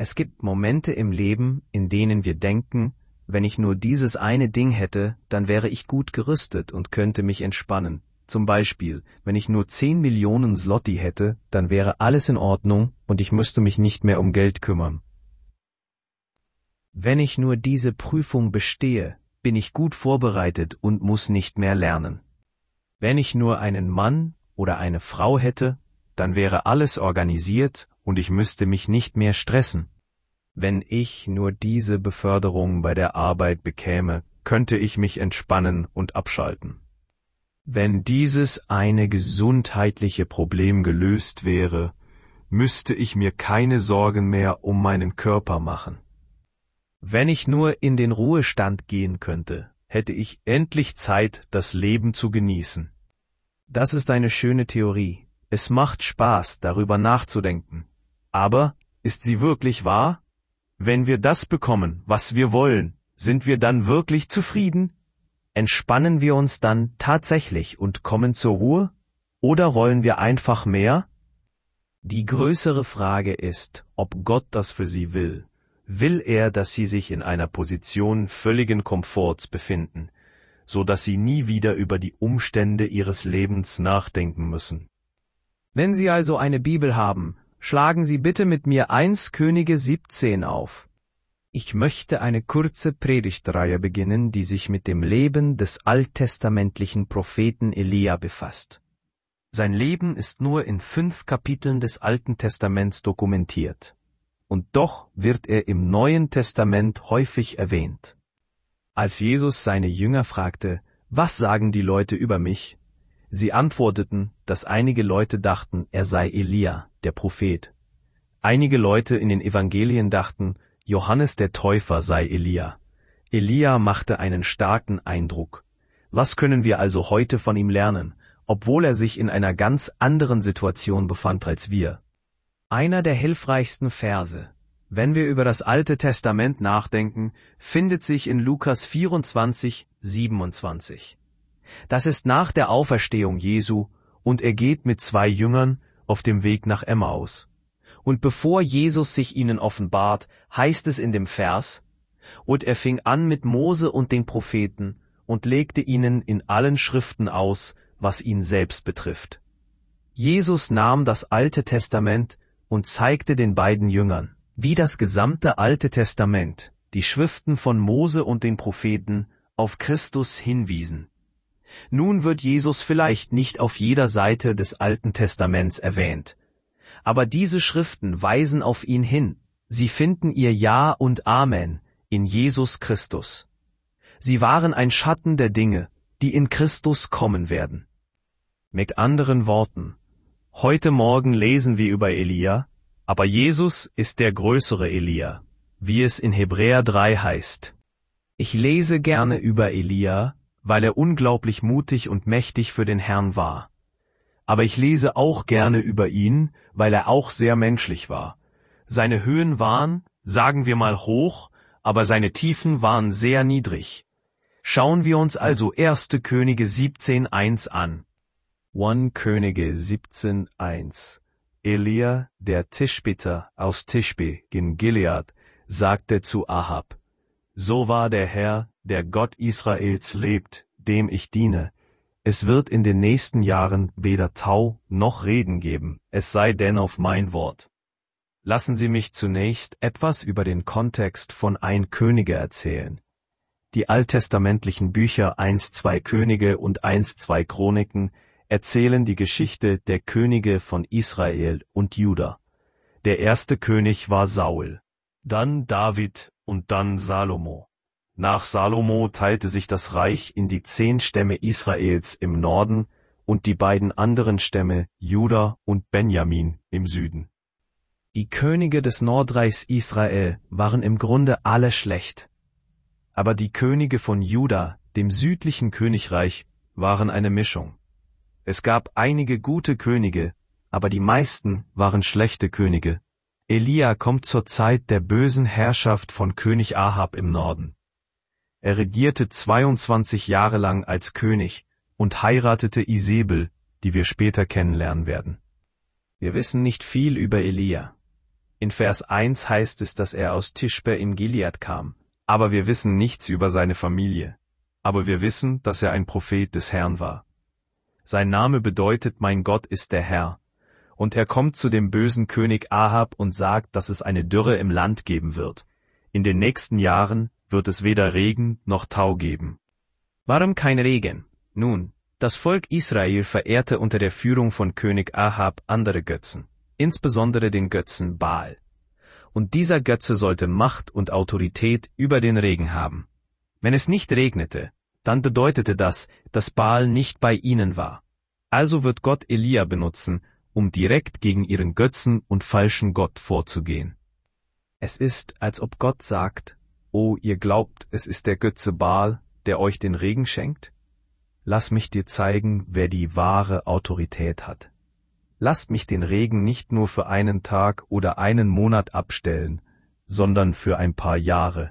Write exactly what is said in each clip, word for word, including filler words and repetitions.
Es gibt Momente im Leben, in denen wir denken, wenn ich nur dieses eine Ding hätte, dann wäre ich gut gerüstet und könnte mich entspannen. Zum Beispiel, wenn ich nur zehn Millionen Zloty hätte, dann wäre alles in Ordnung und ich müsste mich nicht mehr um Geld kümmern. Wenn ich nur diese Prüfung bestehe, bin ich gut vorbereitet und muss nicht mehr lernen. Wenn ich nur einen Mann oder eine Frau hätte, dann wäre alles organisiert und ich müsste mich nicht mehr stressen. Wenn ich nur diese Beförderung bei der Arbeit bekäme, könnte ich mich entspannen und abschalten. Wenn dieses eine gesundheitliche Problem gelöst wäre, müsste ich mir keine Sorgen mehr um meinen Körper machen. Wenn ich nur in den Ruhestand gehen könnte, hätte ich endlich Zeit, das Leben zu genießen. Das ist eine schöne Theorie. Es macht Spaß, darüber nachzudenken. Aber ist sie wirklich wahr? Wenn wir das bekommen, was wir wollen, sind wir dann wirklich zufrieden? Entspannen wir uns dann tatsächlich und kommen zur Ruhe? Oder wollen wir einfach mehr? Die größere Frage ist, ob Gott das für sie will. Will er, dass sie sich in einer Position völligen Komforts befinden, so dass sie nie wieder über die Umstände ihres Lebens nachdenken müssen? Wenn Sie also eine Bibel haben, schlagen Sie bitte mit mir erster Könige siebzehn auf. Ich möchte eine kurze Predigtreihe beginnen, die sich mit dem Leben des alttestamentlichen Propheten Elia befasst. Sein Leben ist nur in fünf Kapiteln des Alten Testaments dokumentiert. Und doch wird er im Neuen Testament häufig erwähnt. Als Jesus seine Jünger fragte, was sagen die Leute über mich? Sie antworteten, dass einige Leute dachten, er sei Elia, der Prophet. Einige Leute in den Evangelien dachten, Johannes der Täufer sei Elia. Elia machte einen starken Eindruck. Was können wir also heute von ihm lernen, obwohl er sich in einer ganz anderen Situation befand als wir? Einer der hilfreichsten Verse, wenn wir über das Alte Testament nachdenken, findet sich in Lukas vierundzwanzig, siebenundzwanzig. Das ist nach der Auferstehung Jesu und er geht mit zwei Jüngern auf dem Weg nach Emmaus. Und bevor Jesus sich ihnen offenbart, heißt es in dem Vers, und er fing an mit Mose und den Propheten und legte ihnen in allen Schriften aus, was ihn selbst betrifft. Jesus nahm das Alte Testament und zeigte den beiden Jüngern, wie das gesamte Alte Testament, die Schriften von Mose und den Propheten, auf Christus hinwiesen. Nun wird Jesus vielleicht nicht auf jeder Seite des Alten Testaments erwähnt, aber diese Schriften weisen auf ihn hin. Sie finden ihr Ja und Amen in Jesus Christus. Sie waren ein Schatten der Dinge, die in Christus kommen werden. Mit anderen Worten, heute Morgen lesen wir über Elia, aber Jesus ist der größere Elia, wie es in Hebräer drei heißt. Ich lese gerne über Elia, weil er unglaublich mutig und mächtig für den Herrn war. Aber ich lese auch gerne über ihn, weil er auch sehr menschlich war. Seine Höhen waren, sagen wir mal, hoch, aber seine Tiefen waren sehr niedrig. Schauen wir uns also erster Könige siebzehn eins an. erster Könige siebzehn eins. Elia, der Tischbiter aus Tischbe in Gilead, sagte zu Ahab, so wahr der Herr, der Gott Israels lebt, dem ich diene, es wird in den nächsten Jahren weder Tau noch Regen geben, es sei denn auf mein Wort. Lassen Sie mich zunächst etwas über den Kontext von Erster Könige erzählen. Die alttestamentlichen Bücher erster zwei Könige und erster zwei Chroniken erzählen die Geschichte der Könige von Israel und Juda. Der erste König war Saul, dann David und dann Salomo. Nach Salomo teilte sich das Reich in die zehn Stämme Israels im Norden und die beiden anderen Stämme Juda und Benjamin im Süden. Die Könige des Nordreichs Israel waren im Grunde alle schlecht. Aber die Könige von Juda, dem südlichen Königreich, waren eine Mischung. Es gab einige gute Könige, aber die meisten waren schlechte Könige. Elia kommt zur Zeit der bösen Herrschaft von König Ahab im Norden. Er regierte zweiundzwanzig Jahre lang als König und heiratete Isebel, die wir später kennenlernen werden. Wir wissen nicht viel über Elia. In Vers eins heißt es, dass er aus Tischbe in Gilead kam, aber wir wissen nichts über seine Familie. Aber wir wissen, dass er ein Prophet des Herrn war. Sein Name bedeutet, mein Gott ist der Herr. Und er kommt zu dem bösen König Ahab und sagt, dass es eine Dürre im Land geben wird. In den nächsten Jahren wird es weder Regen noch Tau geben. Warum kein Regen? Nun, das Volk Israel verehrte unter der Führung von König Ahab andere Götzen, insbesondere den Götzen Baal. Und dieser Götze sollte Macht und Autorität über den Regen haben. Wenn es nicht regnete, dann bedeutete das, dass Baal nicht bei ihnen war. Also wird Gott Elia benutzen, um direkt gegen ihren Götzen und falschen Gott vorzugehen. Es ist, als ob Gott sagt, »Oh, ihr glaubt, es ist der Götze Baal, der euch den Regen schenkt? Lass mich dir zeigen, wer die wahre Autorität hat. Lasst mich den Regen nicht nur für einen Tag oder einen Monat abstellen, sondern für ein paar Jahre.«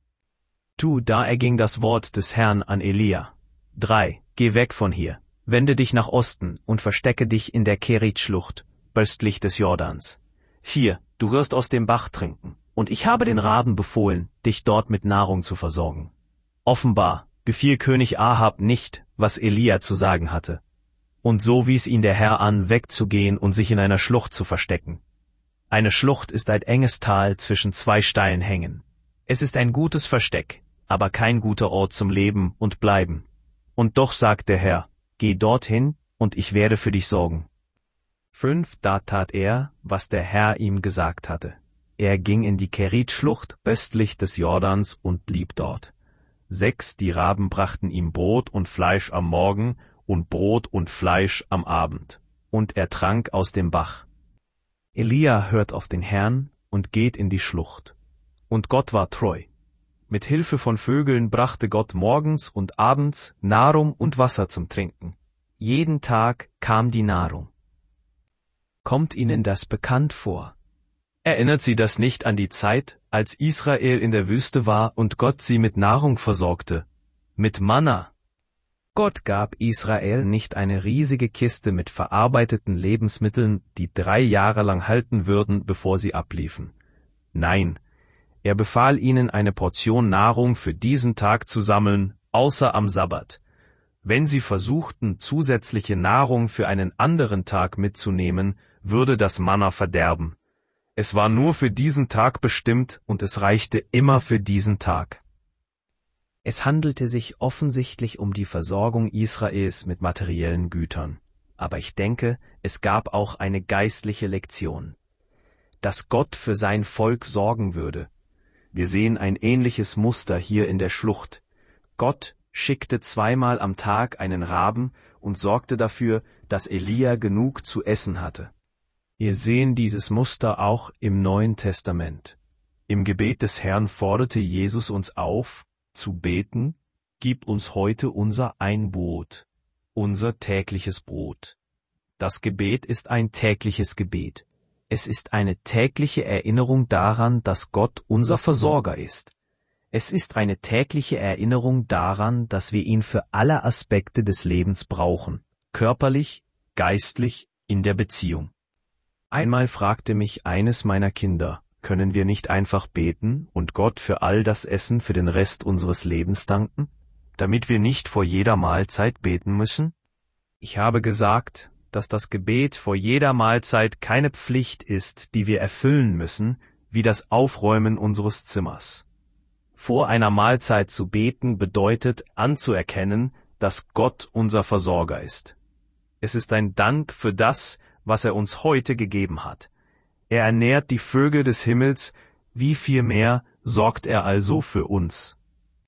Tu, da erging das Wort des Herrn an Elia. drei. Geh weg von hier, wende dich nach Osten und verstecke dich in der Kerit-Schlucht, östlich des Jordans. vier. Du wirst aus dem Bach trinken, und ich habe den Raben befohlen, dich dort mit Nahrung zu versorgen. Offenbar gefiel König Ahab nicht, was Elia zu sagen hatte. Und so wies ihn der Herr an, wegzugehen und sich in einer Schlucht zu verstecken. Eine Schlucht ist ein enges Tal zwischen zwei steilen Hängen. Es ist ein gutes Versteck, aber kein guter Ort zum Leben und Bleiben. Und doch sagt der Herr, geh dorthin, und ich werde für dich sorgen. fünf. Da tat er, was der Herr ihm gesagt hatte. Er ging in die Kerit-Schlucht östlich des Jordans und blieb dort. sechs. Die Raben brachten ihm Brot und Fleisch am Morgen und Brot und Fleisch am Abend. Und er trank aus dem Bach. Elia hört auf den Herrn und geht in die Schlucht. Und Gott war treu. Mit Hilfe von Vögeln brachte Gott morgens und abends Nahrung und Wasser zum Trinken. Jeden Tag kam die Nahrung. Kommt Ihnen das bekannt vor? Erinnert Sie das nicht an die Zeit, als Israel in der Wüste war und Gott sie mit Nahrung versorgte? Mit Manna. Gott gab Israel nicht eine riesige Kiste mit verarbeiteten Lebensmitteln, die drei Jahre lang halten würden, bevor sie abliefen. Nein, er befahl ihnen, eine Portion Nahrung für diesen Tag zu sammeln, außer am Sabbat. Wenn sie versuchten, zusätzliche Nahrung für einen anderen Tag mitzunehmen, würde das Manna verderben. Es war nur für diesen Tag bestimmt und es reichte immer für diesen Tag. Es handelte sich offensichtlich um die Versorgung Israels mit materiellen Gütern. Aber ich denke, es gab auch eine geistliche Lektion. Dass Gott für sein Volk sorgen würde. Wir sehen ein ähnliches Muster hier in der Schlucht. Gott schickte zweimal am Tag einen Raben und sorgte dafür, dass Elia genug zu essen hatte. Wir sehen dieses Muster auch im Neuen Testament. Im Gebet des Herrn forderte Jesus uns auf, zu beten, gib uns heute unser Einbrot, unser tägliches Brot. Das Gebet ist ein tägliches Gebet. Es ist eine tägliche Erinnerung daran, dass Gott unser Versorger ist. Es ist eine tägliche Erinnerung daran, dass wir ihn für alle Aspekte des Lebens brauchen, körperlich, geistlich, in der Beziehung. Einmal fragte mich eines meiner Kinder, können wir nicht einfach beten und Gott für all das Essen für den Rest unseres Lebens danken, damit wir nicht vor jeder Mahlzeit beten müssen? Ich habe gesagt, dass das Gebet vor jeder Mahlzeit keine Pflicht ist, die wir erfüllen müssen, wie das Aufräumen unseres Zimmers. Vor einer Mahlzeit zu beten bedeutet, anzuerkennen, dass Gott unser Versorger ist. Es ist ein Dank für das, was er uns heute gegeben hat. Er ernährt die Vögel des Himmels, wie viel mehr sorgt er also für uns.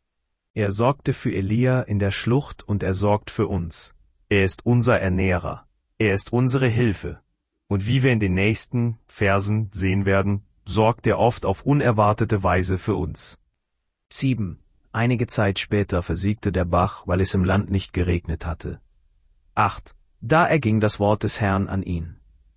Er sorgte für Elia in der Schlucht und er sorgt für uns. Er ist unser Ernährer. Er ist unsere Hilfe. Und wie wir in den nächsten Versen sehen werden, sorgt er oft auf unerwartete Weise für uns. sieben. Einige Zeit später versiegte der Bach, weil es im Land nicht geregnet hatte. acht. Da erging das Wort des Herrn an ihn.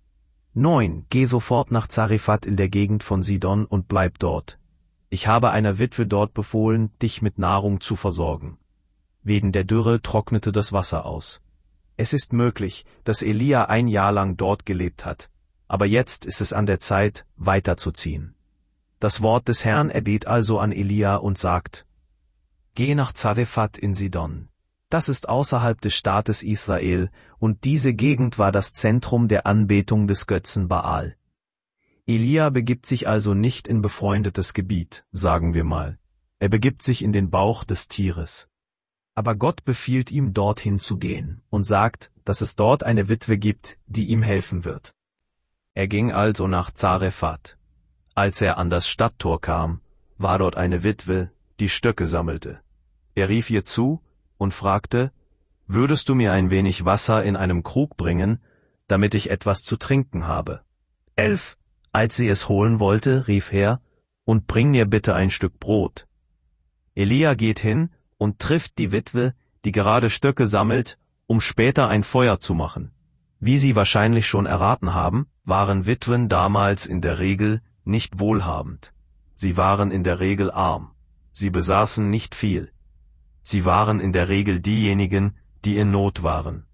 neun. Geh sofort nach Zarephath in der Gegend von Sidon und bleib dort. Ich habe einer Witwe dort befohlen, dich mit Nahrung zu versorgen. Wegen der Dürre trocknete das Wasser aus. Es ist möglich, dass Elia ein Jahr lang dort gelebt hat. aber jetzt ist es an der Zeit, weiterzuziehen. Das Wort des Herrn ergeht also an Elia und sagt: Geh nach Zarephath in Sidon. Das ist außerhalb des Staates Israel, und diese Gegend war das Zentrum der Anbetung des Götzen Baal. Elia begibt sich also nicht in befreundetes Gebiet, sagen wir mal. Er begibt sich in den Bauch des Tieres. Aber Gott befiehlt ihm, dorthin zu gehen, und sagt, dass es dort eine Witwe gibt, die ihm helfen wird. Er ging also nach Zarephath. Als er an das Stadttor kam, war dort eine Witwe, die Stöcke sammelte. Er rief ihr zu und fragte: Würdest du mir ein wenig Wasser in einem Krug bringen, damit ich etwas zu trinken habe? Elf. Als sie es holen wollte, rief er: Und bring mir bitte ein Stück Brot. Elia geht hin und trifft die Witwe, die gerade Stöcke sammelt, um später ein Feuer zu machen. Wie Sie wahrscheinlich schon erraten haben, waren Witwen damals in der Regel nicht wohlhabend. Sie waren in der Regel arm. Sie besaßen nicht viel. Sie waren in der Regel diejenigen, die in Not waren.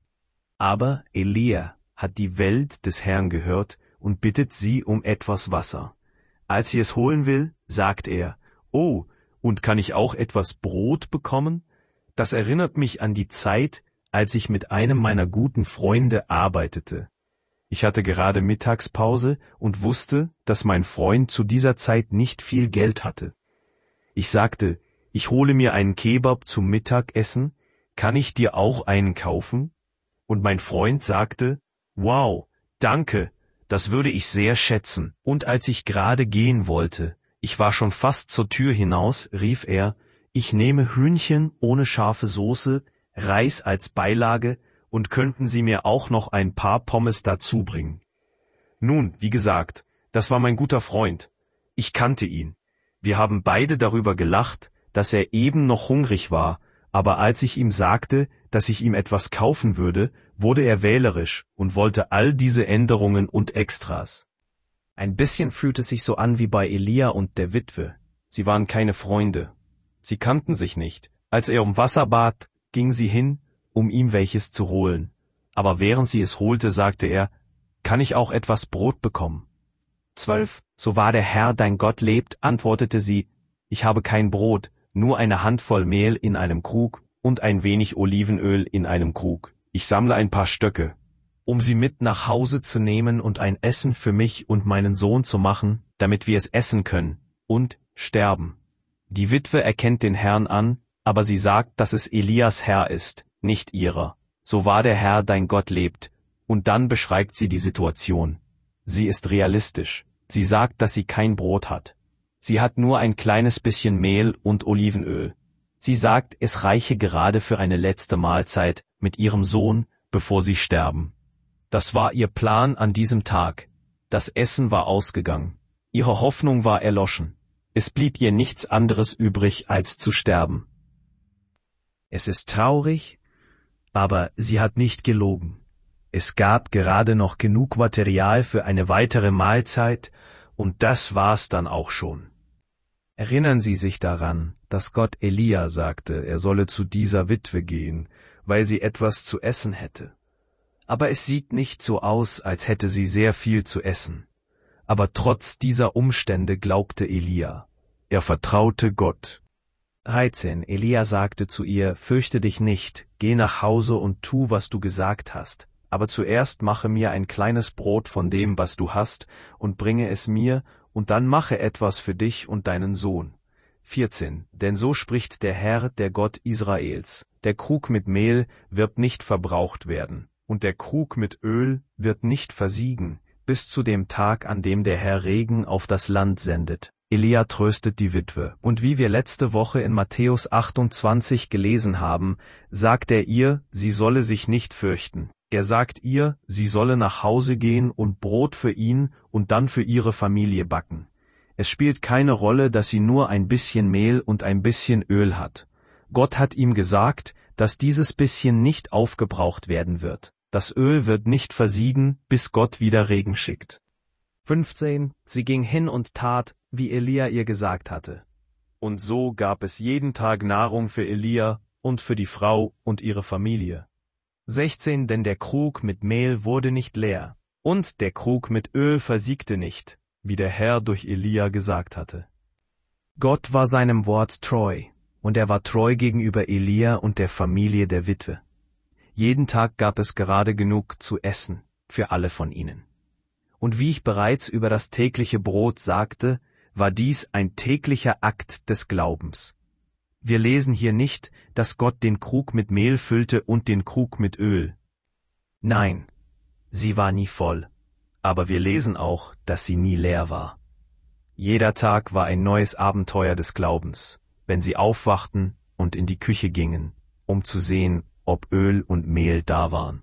Aber Elia hat die Welt des Herrn gehört und bittet sie um etwas Wasser. Als sie es holen will, sagt er: Oh, und kann ich auch etwas Brot bekommen? Das erinnert mich an die Zeit, als ich mit einem meiner guten Freunde arbeitete. Ich hatte gerade Mittagspause und wusste, dass mein Freund zu dieser Zeit nicht viel Geld hatte. Ich sagte: Ich hole mir einen Kebab zum Mittagessen, kann ich dir auch einen kaufen? Und mein Freund sagte: Wow, danke, das würde ich sehr schätzen. Und als ich gerade gehen wollte, ich war schon fast zur Tür hinaus, rief er: Ich nehme Hühnchen ohne scharfe Soße, Reis als Beilage, und könnten Sie mir auch noch ein paar Pommes dazu bringen? Nun, wie gesagt, das war mein guter Freund. Ich kannte ihn. Wir haben beide darüber gelacht, dass er eben noch hungrig war, aber als ich ihm sagte, dass ich ihm etwas kaufen würde, wurde er wählerisch und wollte all diese Änderungen und Extras. Ein bisschen fühlt es sich so an wie bei Elia und der Witwe. Sie waren keine Freunde. Sie kannten sich nicht. Als er um Wasser bat, ging sie hin, um ihm welches zu holen. Aber während sie es holte, sagte er: Kann ich auch etwas Brot bekommen? Zwölf. So wahr der Herr dein Gott lebt, antwortete sie: Ich habe kein Brot, nur eine Handvoll Mehl in einem Krug und ein wenig Olivenöl in einem Krug. Ich sammle ein paar Stöcke, um sie mit nach Hause zu nehmen und ein Essen für mich und meinen Sohn zu machen, damit wir es essen können und sterben. Die Witwe erkennt den Herrn an, aber sie sagt, dass es Elias Herr ist, nicht ihrer. So wahr der Herr dein Gott lebt. Und dann beschreibt sie die Situation. Sie ist realistisch. Sie sagt, dass sie kein Brot hat. Sie hat nur ein kleines bisschen Mehl und Olivenöl. Sie sagt, es reiche gerade für eine letzte Mahlzeit mit ihrem Sohn, bevor sie sterben. Das war ihr Plan an diesem Tag. Das Essen war ausgegangen. Ihre Hoffnung war erloschen. Es blieb ihr nichts anderes übrig, als zu sterben. Es ist traurig, aber sie hat nicht gelogen. Es gab gerade noch genug Material für eine weitere Mahlzeit, und das war's dann auch schon. Erinnern Sie sich daran, dass Gott Elia sagte, er solle zu dieser Witwe gehen, weil sie etwas zu essen hätte. Aber es sieht nicht so aus, als hätte sie sehr viel zu essen. Aber trotz dieser Umstände glaubte Elia. Er vertraute Gott. dreizehn. Elia sagte zu ihr: Fürchte dich nicht, geh nach Hause und tu, was du gesagt hast. Aber zuerst mache mir ein kleines Brot von dem, was du hast, und bringe es mir, und dann mache etwas für dich und deinen Sohn. vierzehn. Denn so spricht der Herr, der Gott Israels: Der Krug mit Mehl wird nicht verbraucht werden, und der Krug mit Öl wird nicht versiegen, bis zu dem Tag, an dem der Herr Regen auf das Land sendet. Elia tröstet die Witwe, und wie wir letzte Woche in Matthäus achtundzwanzig gelesen haben, sagt er ihr, sie solle sich nicht fürchten. Er sagt ihr, sie solle nach Hause gehen und Brot für ihn und dann für ihre Familie backen. Es spielt keine Rolle, dass sie nur ein bisschen Mehl und ein bisschen Öl hat. Gott hat ihm gesagt, dass dieses bisschen nicht aufgebraucht werden wird. Das Öl wird nicht versiegen, bis Gott wieder Regen schickt. fünfzehn. Sie ging hin und tat, wie Elia ihr gesagt hatte. Und so gab es jeden Tag Nahrung für Elia und für die Frau und ihre Familie. sechzehn. Denn der Krug mit Mehl wurde nicht leer. Und der Krug mit Öl versiegte nicht, wie der Herr durch Elia gesagt hatte. Gott war seinem Wort treu, und er war treu gegenüber Elia und der Familie der Witwe. Jeden Tag gab es gerade genug zu essen für alle von ihnen. Und wie ich bereits über das tägliche Brot sagte, war dies ein täglicher Akt des Glaubens. Wir lesen hier nicht, dass Gott den Krug mit Mehl füllte und den Krug mit Öl. Nein, sie war nie voll, aber wir lesen auch, dass sie nie leer war. Jeder Tag war ein neues Abenteuer des Glaubens, wenn sie aufwachten und in die Küche gingen, um zu sehen, ob Öl und Mehl da waren.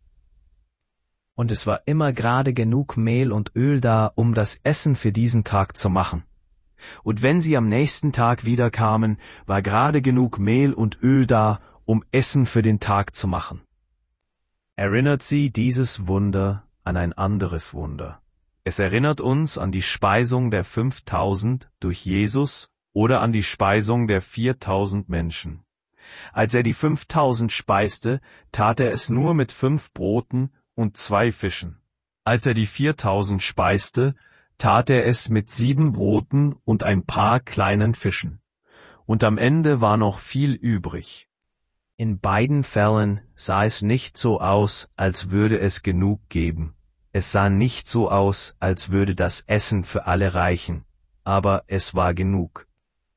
Und es war immer gerade genug Mehl und Öl da, um das Essen für diesen Tag zu machen. Und wenn sie am nächsten Tag wiederkamen, war gerade genug Mehl und Öl da, um Essen für den Tag zu machen. Erinnert sie dieses Wunder an ein anderes Wunder? Es erinnert uns an die Speisung der fünftausend durch Jesus oder an die Speisung der viertausend Menschen. Als er die fünftausend speiste, tat er es nur mit fünf Broten und zwei Fischen. Als er die viertausend speiste, tat er es mit sieben Broten und ein paar kleinen Fischen. Und am Ende war noch viel übrig. In beiden Fällen sah es nicht so aus, als würde es genug geben. Es sah nicht so aus, als würde das Essen für alle reichen, aber es war genug.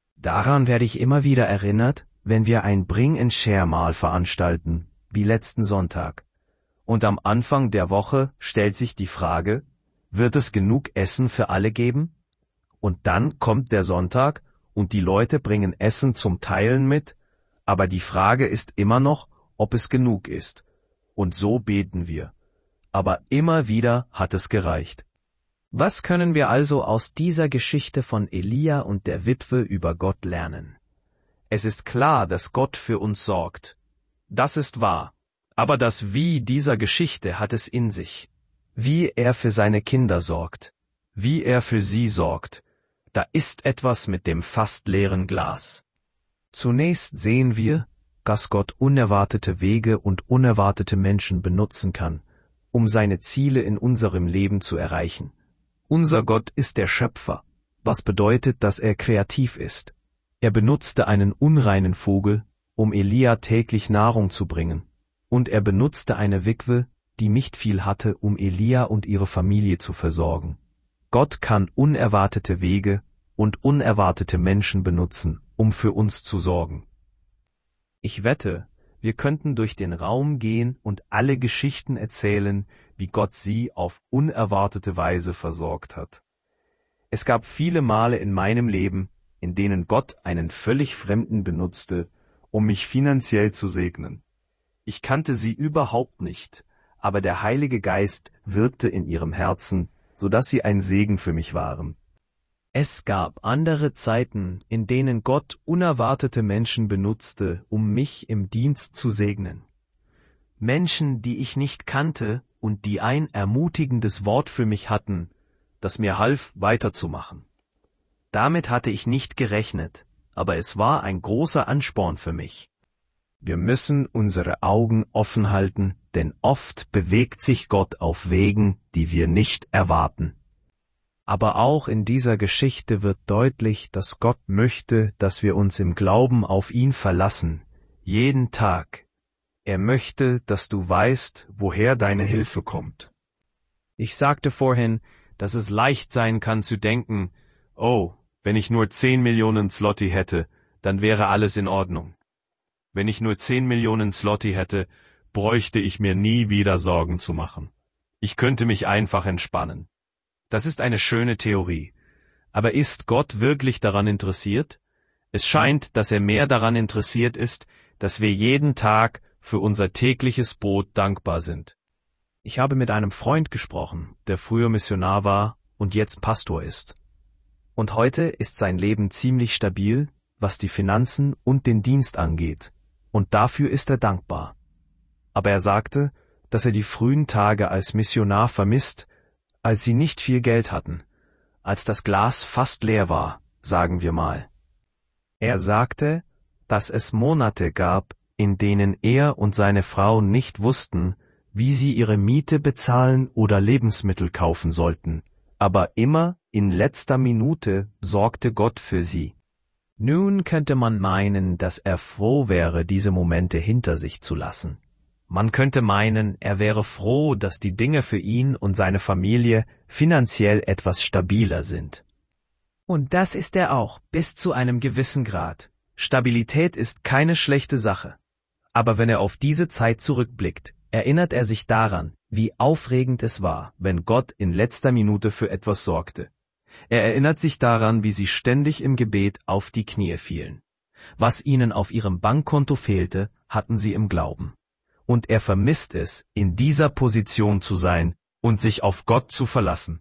Daran werde ich immer wieder erinnert, wenn wir ein Bring-and-Share-Mahl veranstalten, wie letzten Sonntag. Und am Anfang der Woche stellt sich die Frage, wird es genug Essen für alle geben? Und dann kommt der Sonntag und die Leute bringen Essen zum Teilen mit, aber die Frage ist immer noch, ob es genug ist. Und so beten wir. Aber immer wieder hat es gereicht. Was können wir also aus dieser Geschichte von Elia und der Witwe über Gott lernen? Es ist klar, dass Gott für uns sorgt. Das ist wahr. Aber das Wie dieser Geschichte hat es in sich. Wie er für seine Kinder sorgt. Wie er für sie sorgt. Da ist etwas mit dem fast leeren Glas. Zunächst sehen wir, dass Gott unerwartete Wege und unerwartete Menschen benutzen kann, um seine Ziele in unserem Leben zu erreichen. Unser Gott ist der Schöpfer, was bedeutet, dass er kreativ ist. Er benutzte einen unreinen Vogel, um Elia täglich Nahrung zu bringen, und er benutzte eine Witwe, die nicht viel hatte, um Elia und ihre Familie zu versorgen. Gott kann unerwartete Wege und unerwartete Menschen benutzen, um für uns zu sorgen. Ich wette, wir könnten durch den Raum gehen und alle Geschichten erzählen, wie Gott sie auf unerwartete Weise versorgt hat. Es gab viele Male in meinem Leben, in denen Gott einen völlig Fremden benutzte, um mich finanziell zu segnen. Ich kannte sie überhaupt nicht, aber der Heilige Geist wirkte in ihrem Herzen, so dass sie ein Segen für mich waren. Es gab andere Zeiten, in denen Gott unerwartete Menschen benutzte, um mich im Dienst zu segnen. Menschen, die ich nicht kannte und die ein ermutigendes Wort für mich hatten, das mir half, weiterzumachen. Damit hatte ich nicht gerechnet, aber es war ein großer Ansporn für mich. Wir müssen unsere Augen offen halten, denn oft bewegt sich Gott auf Wegen, die wir nicht erwarten. Aber auch in dieser Geschichte wird deutlich, dass Gott möchte, dass wir uns im Glauben auf ihn verlassen, jeden Tag. Er möchte, dass du weißt, woher deine Hilfe kommt. Ich sagte vorhin, dass es leicht sein kann zu denken, oh, wenn ich nur zehn Millionen Zloty hätte, dann wäre alles in Ordnung. Wenn ich nur zehn Millionen Zloty hätte, bräuchte ich mir nie wieder Sorgen zu machen. Ich könnte mich einfach entspannen. Das ist eine schöne Theorie. Aber ist Gott wirklich daran interessiert? Es scheint, dass er mehr daran interessiert ist, dass wir jeden Tag für unser tägliches Brot dankbar sind. Ich habe mit einem Freund gesprochen, der früher Missionar war und jetzt Pastor ist. Und heute ist sein Leben ziemlich stabil, was die Finanzen und den Dienst angeht. Und dafür ist er dankbar. Aber er sagte, dass er die frühen Tage als Missionar vermisst, als sie nicht viel Geld hatten, als das Glas fast leer war, sagen wir mal. Er sagte, dass es Monate gab, in denen er und seine Frau nicht wussten, wie sie ihre Miete bezahlen oder Lebensmittel kaufen sollten, aber immer in letzter Minute sorgte Gott für sie. Nun könnte man meinen, dass er froh wäre, diese Momente hinter sich zu lassen. Man könnte meinen, er wäre froh, dass die Dinge für ihn und seine Familie finanziell etwas stabiler sind. Und das ist er auch, bis zu einem gewissen Grad. Stabilität ist keine schlechte Sache. Aber wenn er auf diese Zeit zurückblickt, erinnert er sich daran, wie aufregend es war, wenn Gott in letzter Minute für etwas sorgte. Er erinnert sich daran, wie sie ständig im Gebet auf die Knie fielen. Was ihnen auf ihrem Bankkonto fehlte, hatten sie im Glauben. Und er vermisst es, in dieser Position zu sein und sich auf Gott zu verlassen.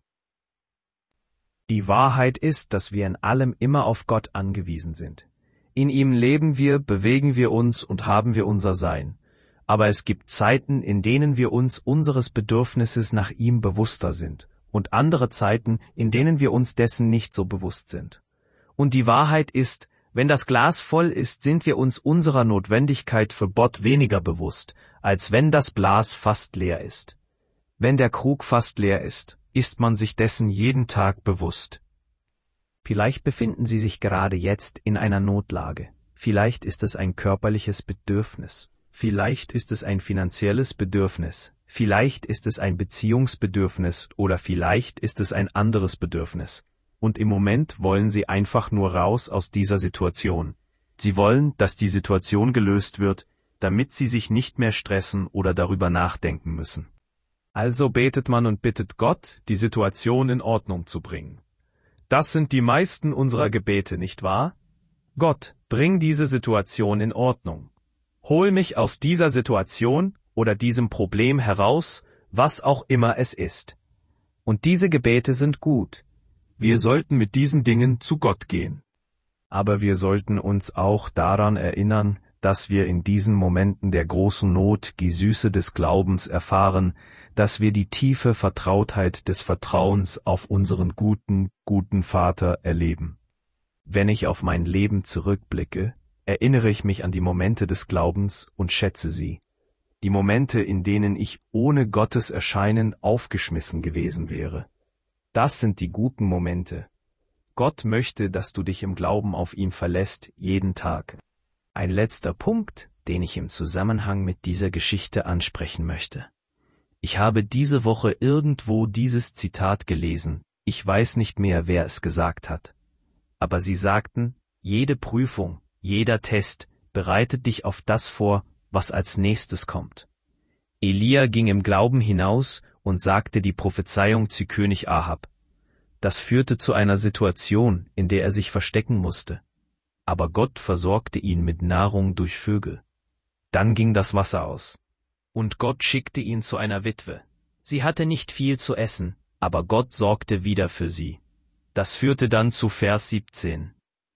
Die Wahrheit ist, dass wir in allem immer auf Gott angewiesen sind. In ihm leben wir, bewegen wir uns und haben wir unser Sein. Aber es gibt Zeiten, in denen wir uns unseres Bedürfnisses nach ihm bewusster sind und andere Zeiten, in denen wir uns dessen nicht so bewusst sind. Und die Wahrheit ist, wenn das Glas voll ist, sind wir uns unserer Notwendigkeit für Gott weniger bewusst, als wenn das Glas fast leer ist. Wenn der Krug fast leer ist, ist man sich dessen jeden Tag bewusst. Vielleicht befinden Sie sich gerade jetzt in einer Notlage. Vielleicht ist es ein körperliches Bedürfnis. Vielleicht ist es ein finanzielles Bedürfnis. Vielleicht ist es ein Beziehungsbedürfnis oder vielleicht ist es ein anderes Bedürfnis. Und im Moment wollen Sie einfach nur raus aus dieser Situation. Sie wollen, dass die Situation gelöst wird, damit Sie sich nicht mehr stressen oder darüber nachdenken müssen. Also betet man und bittet Gott, die Situation in Ordnung zu bringen. Das sind die meisten unserer Gebete, nicht wahr? Gott, bring diese Situation in Ordnung. Hol mich aus dieser Situation oder diesem Problem heraus, was auch immer es ist. Und diese Gebete sind gut. Wir sollten mit diesen Dingen zu Gott gehen. Aber wir sollten uns auch daran erinnern, dass wir in diesen Momenten der großen Not die Süße des Glaubens erfahren, dass wir die tiefe Vertrautheit des Vertrauens auf unseren guten, guten Vater erleben. Wenn ich auf mein Leben zurückblicke, erinnere ich mich an die Momente des Glaubens und schätze sie. Die Momente, in denen ich ohne Gottes Erscheinen aufgeschmissen gewesen wäre. Das sind die guten Momente. Gott möchte, dass du dich im Glauben auf ihn verlässt, jeden Tag. Ein letzter Punkt, den ich im Zusammenhang mit dieser Geschichte ansprechen möchte. Ich habe diese Woche irgendwo dieses Zitat gelesen, ich weiß nicht mehr, wer es gesagt hat. Aber sie sagten, jede Prüfung, jeder Test bereitet dich auf das vor, was als nächstes kommt. Elia ging im Glauben hinaus und sagte die Prophezeiung zu König Ahab. Das führte zu einer Situation, in der er sich verstecken musste. Aber Gott versorgte ihn mit Nahrung durch Vögel. Dann ging das Wasser aus. Und Gott schickte ihn zu einer Witwe. Sie hatte nicht viel zu essen, aber Gott sorgte wieder für sie. Das führte dann zu Vers siebzehn.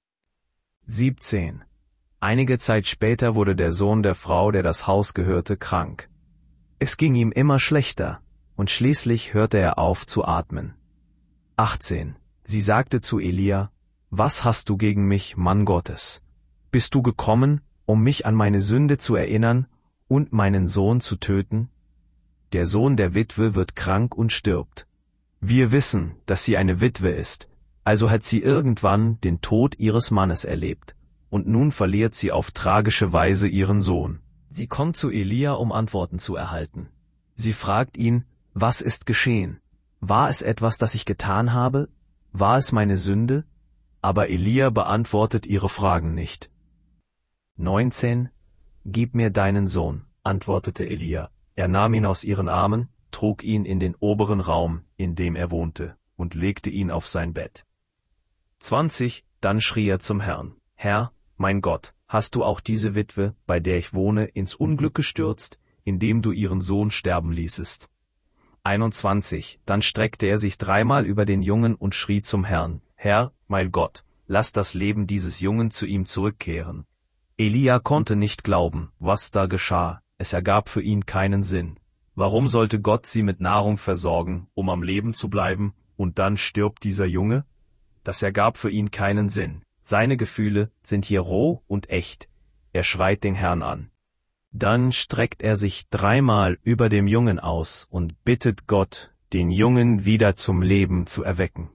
siebzehn. Einige Zeit später wurde der Sohn der Frau, der das Haus gehörte, krank. Es ging ihm immer schlechter, und schließlich hörte er auf zu atmen. achtzehn. Sie sagte zu Elia, »Was hast du gegen mich, Mann Gottes? Bist du gekommen, um mich an meine Sünde zu erinnern und meinen Sohn zu töten?« Der Sohn der Witwe wird krank und stirbt. Wir wissen, dass sie eine Witwe ist, also hat sie irgendwann den Tod ihres Mannes erlebt, und nun verliert sie auf tragische Weise ihren Sohn. Sie kommt zu Elia, um Antworten zu erhalten. Sie fragt ihn, was ist geschehen? War es etwas, das ich getan habe? War es meine Sünde? Aber Elia beantwortet ihre Fragen nicht. neunzehn. Gib mir deinen Sohn, antwortete Elia. Er nahm ihn aus ihren Armen, trug ihn in den oberen Raum, in dem er wohnte, und legte ihn auf sein Bett. zwanzig. Dann schrie er zum Herrn, Herr, mein Gott, hast du auch diese Witwe, bei der ich wohne, ins Unglück gestürzt, indem du ihren Sohn sterben ließest? einundzwanzig. Dann streckte er sich dreimal über den Jungen und schrie zum Herrn, Herr, mein Gott, lass das Leben dieses Jungen zu ihm zurückkehren. Elia konnte nicht glauben, was da geschah, es ergab für ihn keinen Sinn. Warum sollte Gott sie mit Nahrung versorgen, um am Leben zu bleiben, und dann stirbt dieser Junge? Das ergab für ihn keinen Sinn. Seine Gefühle sind hier roh und echt. Er schreit den Herrn an. Dann streckt er sich dreimal über dem Jungen aus und bittet Gott, den Jungen wieder zum Leben zu erwecken.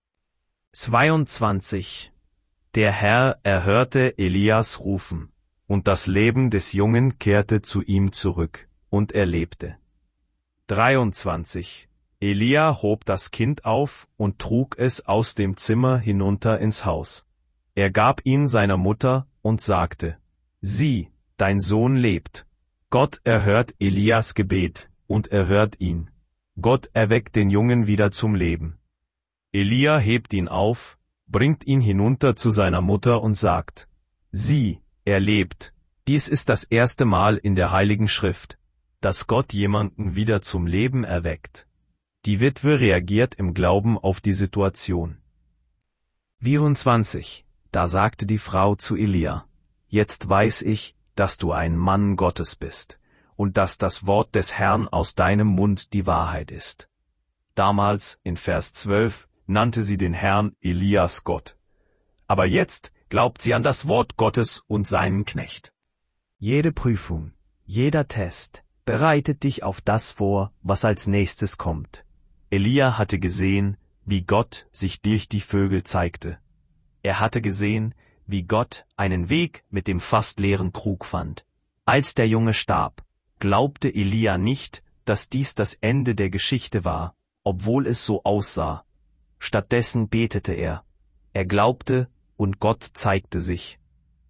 zweiundzwanzig. Der Herr erhörte Elias rufen, und das Leben des Jungen kehrte zu ihm zurück, und er lebte. dreiundzwanzig. Elia hob das Kind auf und trug es aus dem Zimmer hinunter ins Haus. Er gab ihn seiner Mutter und sagte, sieh, dein Sohn lebt. Gott erhört Elias Gebet, und erhört ihn. Gott erweckt den Jungen wieder zum Leben. Elia hebt ihn auf, bringt ihn hinunter zu seiner Mutter und sagt, sieh, er lebt. Dies ist das erste Mal in der Heiligen Schrift, dass Gott jemanden wieder zum Leben erweckt. Die Witwe reagiert im Glauben auf die Situation. vierundzwanzig. Da sagte die Frau zu Elia, jetzt weiß ich, dass du ein Mann Gottes bist und dass das Wort des Herrn aus deinem Mund die Wahrheit ist. Damals, in Vers zwölf, nannte sie den Herrn Elias Gott. Aber jetzt glaubt sie an das Wort Gottes und seinen Knecht. Jede Prüfung, jeder Test bereitet dich auf das vor, was als nächstes kommt. Elia hatte gesehen, wie Gott sich durch die Vögel zeigte. Er hatte gesehen, wie Gott einen Weg mit dem fast leeren Krug fand. Als der Junge starb, glaubte Elia nicht, dass dies das Ende der Geschichte war, obwohl es so aussah. Stattdessen betete er. Er glaubte, und Gott zeigte sich.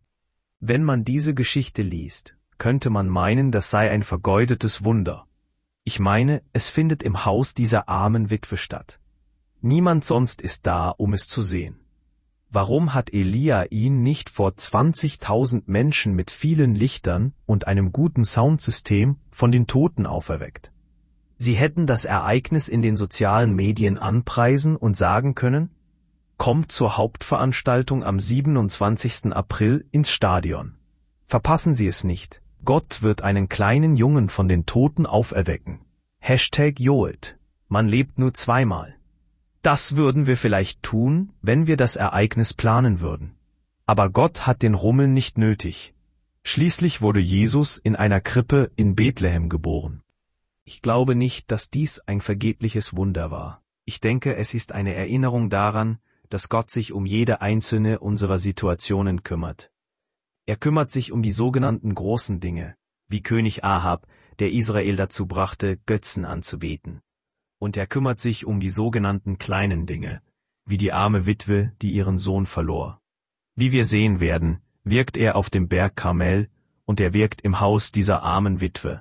Wenn man diese Geschichte liest, könnte man meinen, das sei ein vergeudetes Wunder. Ich meine, es findet im Haus dieser armen Witwe statt. Niemand sonst ist da, um es zu sehen. Warum hat Elia ihn nicht vor zwanzigtausend Menschen mit vielen Lichtern und einem guten Soundsystem von den Toten auferweckt? Sie hätten das Ereignis in den sozialen Medien anpreisen und sagen können, kommt zur Hauptveranstaltung am siebenundzwanzigsten April ins Stadion. Verpassen Sie es nicht. Gott wird einen kleinen Jungen von den Toten auferwecken. Hashtag Joelt. Man lebt nur zweimal. Das würden wir vielleicht tun, wenn wir das Ereignis planen würden. Aber Gott hat den Rummel nicht nötig. Schließlich wurde Jesus in einer Krippe in Bethlehem geboren. Ich glaube nicht, dass dies ein vergebliches Wunder war. Ich denke, es ist eine Erinnerung daran, dass Gott sich um jede einzelne unserer Situationen kümmert. Er kümmert sich um die sogenannten großen Dinge, wie König Ahab, der Israel dazu brachte, Götzen anzubeten. Und er kümmert sich um die sogenannten kleinen Dinge, wie die arme Witwe, die ihren Sohn verlor. Wie wir sehen werden, wirkt er auf dem Berg Karmel und er wirkt im Haus dieser armen Witwe.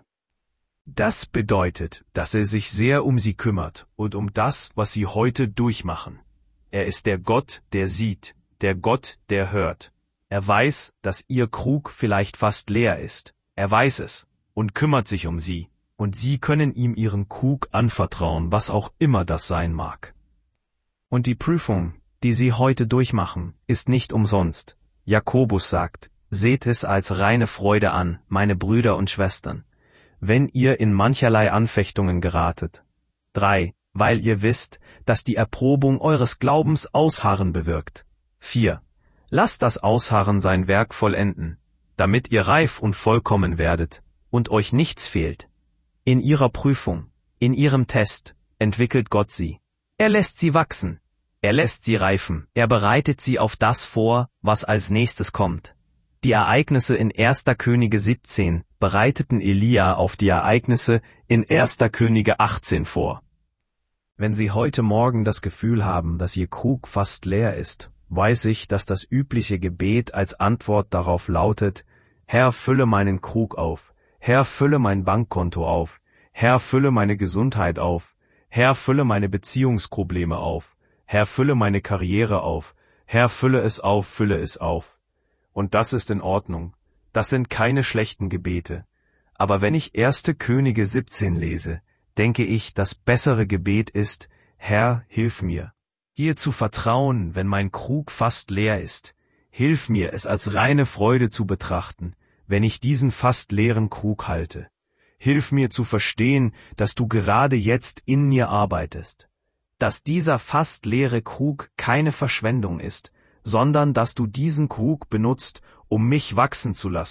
Das bedeutet, dass er sich sehr um sie kümmert und um das, was sie heute durchmachen. Er ist der Gott, der sieht, der Gott, der hört. Er weiß, dass ihr Krug vielleicht fast leer ist. Er weiß es und kümmert sich um sie. Und sie können ihm ihren Krug anvertrauen, was auch immer das sein mag. Und die Prüfung, die sie heute durchmachen, ist nicht umsonst. Jakobus sagt, seht es als reine Freude an, meine Brüder und Schwestern, wenn ihr in mancherlei Anfechtungen geratet. drei. Weil ihr wisst, dass die Erprobung eures Glaubens Ausharren bewirkt. vier. Lasst das Ausharren sein Werk vollenden, damit ihr reif und vollkommen werdet und euch nichts fehlt. In ihrer Prüfung, in ihrem Test, entwickelt Gott sie. Er lässt sie wachsen. Er lässt sie reifen. Er bereitet sie auf das vor, was als nächstes kommt. Die Ereignisse in erster Könige siebzehn bereiteten Elia auf die Ereignisse in erster Könige achtzehn vor. Wenn Sie heute Morgen das Gefühl haben, dass Ihr Krug fast leer ist, weiß ich, dass das übliche Gebet als Antwort darauf lautet, Herr, fülle meinen Krug auf. Herr, fülle mein Bankkonto auf. Herr, fülle meine Gesundheit auf. Herr, fülle meine Beziehungsprobleme auf. Herr, fülle meine Karriere auf. Herr, fülle es auf, fülle es auf. Und das ist in Ordnung. Das sind keine schlechten Gebete. Aber wenn ich erste Könige siebzehn lese, denke ich, das bessere Gebet ist, Herr, hilf mir. Dir zu vertrauen, wenn mein Krug fast leer ist. Hilf mir, es als reine Freude zu betrachten, wenn ich diesen fast leeren Krug halte. Hilf mir zu verstehen, dass du gerade jetzt in mir arbeitest. Dass dieser fast leere Krug keine Verschwendung ist, sondern dass du diesen Krug benutzt, um mich wachsen zu lassen,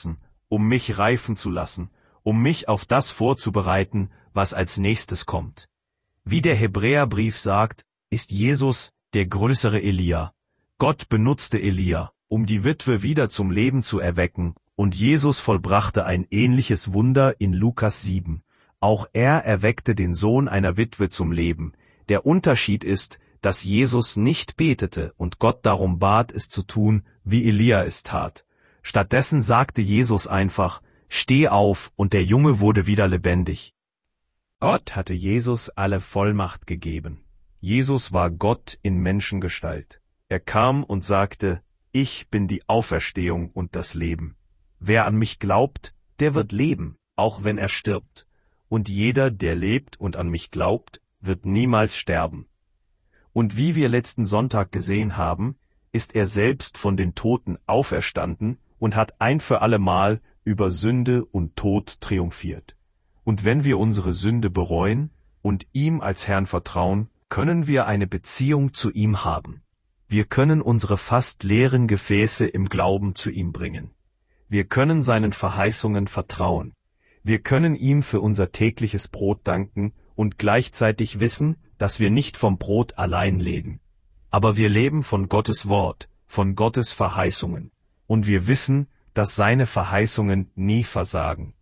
um mich reifen zu lassen, um mich auf das vorzubereiten, was als nächstes kommt. Wie der Hebräerbrief sagt, ist Jesus der größere Elia. Gott benutzte Elia, um die Witwe wieder zum Leben zu erwecken, und Jesus vollbrachte ein ähnliches Wunder in Lukas sieben. Auch er erweckte den Sohn einer Witwe zum Leben. Der Unterschied ist, dass Jesus nicht betete und Gott darum bat, es zu tun, wie Elia es tat. Stattdessen sagte Jesus einfach, »Steh auf«, und der Junge wurde wieder lebendig. Gott hatte Jesus alle Vollmacht gegeben. Jesus war Gott in Menschengestalt. Er kam und sagte, »Ich bin die Auferstehung und das Leben. Wer an mich glaubt, der wird leben, auch wenn er stirbt. Und jeder, der lebt und an mich glaubt, wird niemals sterben.« Und wie wir letzten Sonntag gesehen haben, ist er selbst von den Toten auferstanden und hat ein für allemal über Sünde und Tod triumphiert. Und wenn wir unsere Sünde bereuen und ihm als Herrn vertrauen, können wir eine Beziehung zu ihm haben. Wir können unsere fast leeren Gefäße im Glauben zu ihm bringen. Wir können seinen Verheißungen vertrauen. Wir können ihm für unser tägliches Brot danken und gleichzeitig wissen, dass wir nicht vom Brot allein leben. Aber wir leben von Gottes Wort, von Gottes Verheißungen. Und wir wissen, dass seine Verheißungen nie versagen.